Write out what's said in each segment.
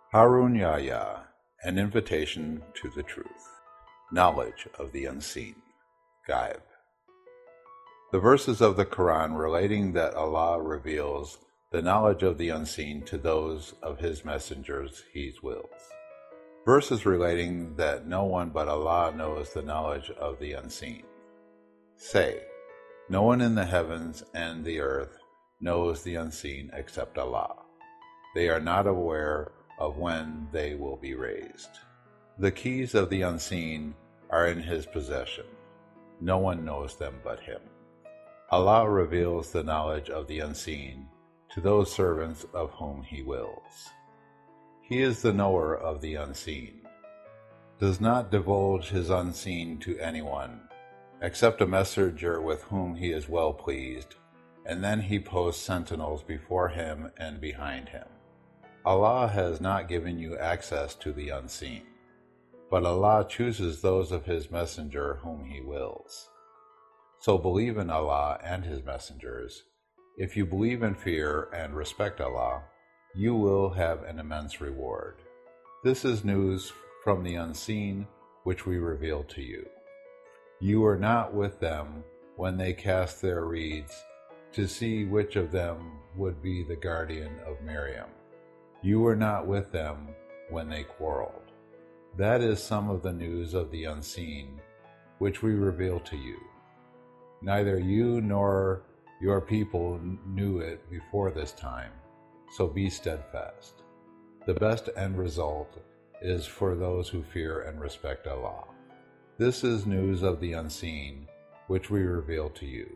Harun Yahya, An Invitation to the Truth. Knowledge of the Unseen. Gaib. The verses of the Quran relating that Allah reveals the knowledge of the unseen to those of His messengers He wills. Verses relating that no one but Allah knows the knowledge of the unseen. Say, no one in the heavens and the earth knows the unseen except Allah. They are not aware of when they will be raised. The keys of the unseen are in His possession. No one knows them but Him. Allah reveals the knowledge of the unseen to those servants of whom He wills. He is the knower of the unseen, does not divulge His unseen to anyone, except a messenger with whom He is well pleased, and then He posts sentinels before Him and behind Him. Allah has not given you access to the unseen, but Allah chooses those of His messenger whom He wills. So believe in Allah and His messengers. If you believe in fear and respect Allah, you will have an immense reward. This is news from the unseen which we reveal to you. You were not with them when they cast their reeds to see which of them would be the guardian of Maryam. You were not with them when they quarreled. That is some of the news of the unseen, which we reveal to you. Neither you nor your people knew it before this time, so be steadfast. The best end result is for those who fear and respect Allah. This is news of the unseen, which we reveal to you.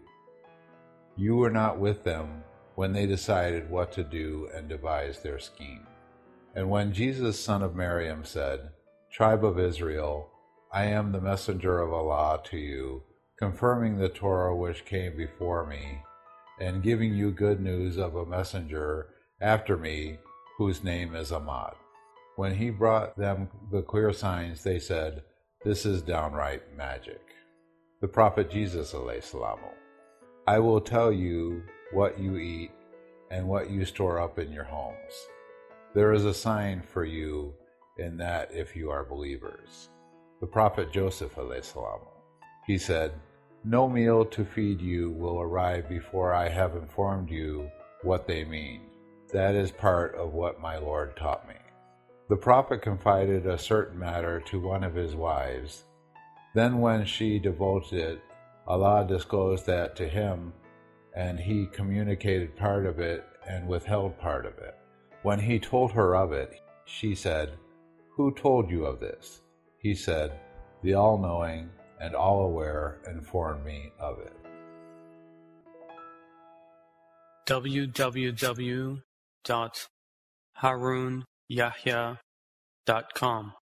You were not with them when they decided what to do and devised their scheme. And when Jesus, son of Maryam, said, Tribe of Israel, I am the messenger of Allah to you, confirming the Torah which came before me, and giving you good news of a messenger after me, whose name is Ahmad. When he brought them the clear signs, they said, This is downright magic. The Prophet Jesus, alayhi salamu, I will tell you what you eat and what you store up in your homes. There is a sign for you in that if you are believers. The Prophet Joseph, alayhi salamu, he said, No meal to feed you will arrive before I have informed you what they mean. That is part of what my Lord taught me. The Prophet confided a certain matter to one of his wives. Then when she divulged it, Allah disclosed that to him, and he communicated part of it and withheld part of it. When he told her of it, she said, Who told you of this? He said, The All-Knowing and All-Aware informed me of it. www.harunyahya.com